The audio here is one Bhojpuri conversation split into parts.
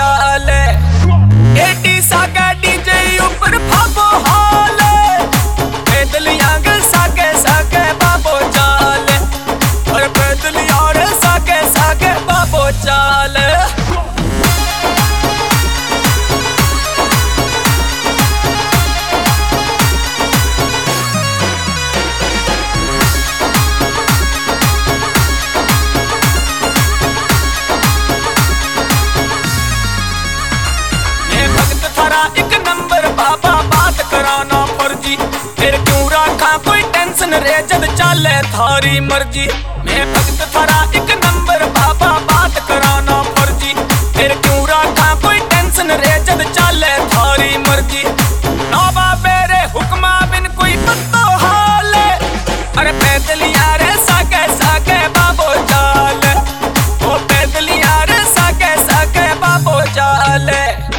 चाले एटी सागे डीजे ऊपर भाबो हाले पैदल यांग सागे सागे बाबो चाले और पैदल यार सागे सागे बाबो चाले। एक नंबर बाबा बात कराना फर्जी फिर क्यों रखा कोई टेंशन रे जद चाले थारी मर्जी। मैं भक्त थारा एक नंबर बाबा बात कराना फर्जी फिर क्यों रखा कोई टेंशन रे जद चाले थारी मर्जी। नौबा बेरे हुक्मा बिन कोई पत्तो हाले अरे पैदल यार सागे सागे बाबो चाले ओ पैदल यार सागे सागे बाबो चाले।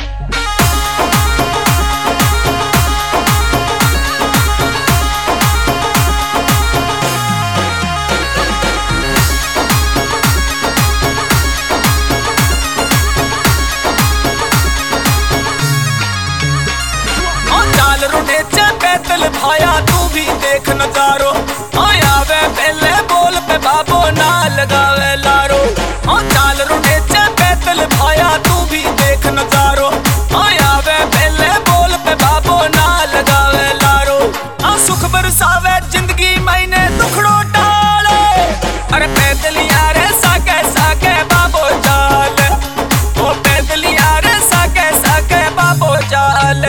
पैदल भाया तू भी देख नजारो आया वे पहले बोल पे बाबो ना लगावे लारो। चाल रुने चे पैदल भाया तू भी देख नजारो आया वे पहले बोल पे बाबो ना लगावे लारो। सुख बरसावे जिंदगी मैंने दुखड़ो टाले अरे पैदल यार सागे सागे बाबो चाले ओ पैदल यार सागे सागे बाबो चाले।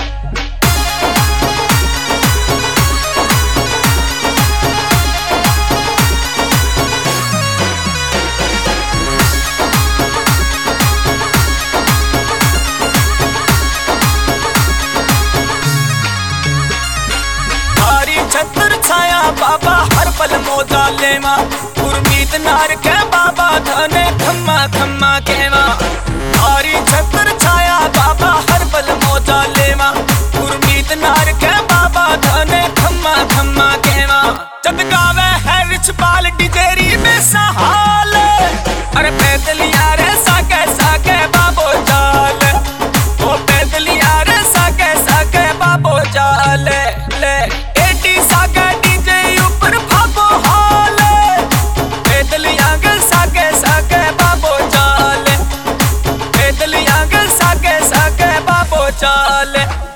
छत्र छाया बाबा हर पल मोजा लेवा गुरमीत नार के बाबा धने खम्मा खम्मा केवा। थारी छत्र छाया बाबा हर पल मोजा लेवा गुरमीत नार के बाबा धने खम्मा खम्मा केवा। जद गावे है रिछपाल डिजेरी में सहाले अरे पैदल यार सागे सागे बाबो चाले ओ पैदल यार सागे सागे बाबो चाले ले सागे डीजे ऊपर भाबो हाले पैदल यांग सागे सागे बाबो चाले पैदल यांग सागे सागे बाबो चाले।